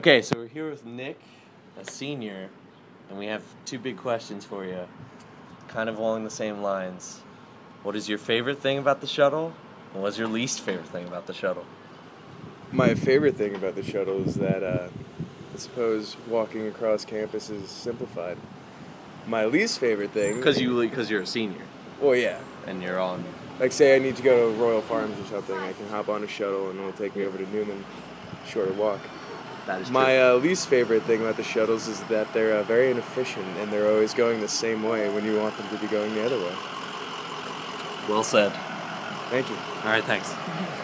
Okay, so we're here with Nick, a senior, and we have two big questions for you, kind of along the same lines. What is your favorite thing about the shuttle? And what's your least favorite thing about the shuttle? My favorite thing about the shuttle is that I suppose walking across campus is simplified. My least favorite thing... Because you're a senior, Well, yeah. and you're on... Like, say I need to go to Royal Farms or something, I can hop on a shuttle and it'll take me over to Newman. Shorter walk. That is true. My least favorite thing about the shuttles is that they're very inefficient and they're always going the same way when you want them to be going the other way. Well said. Thank you. All right, thanks.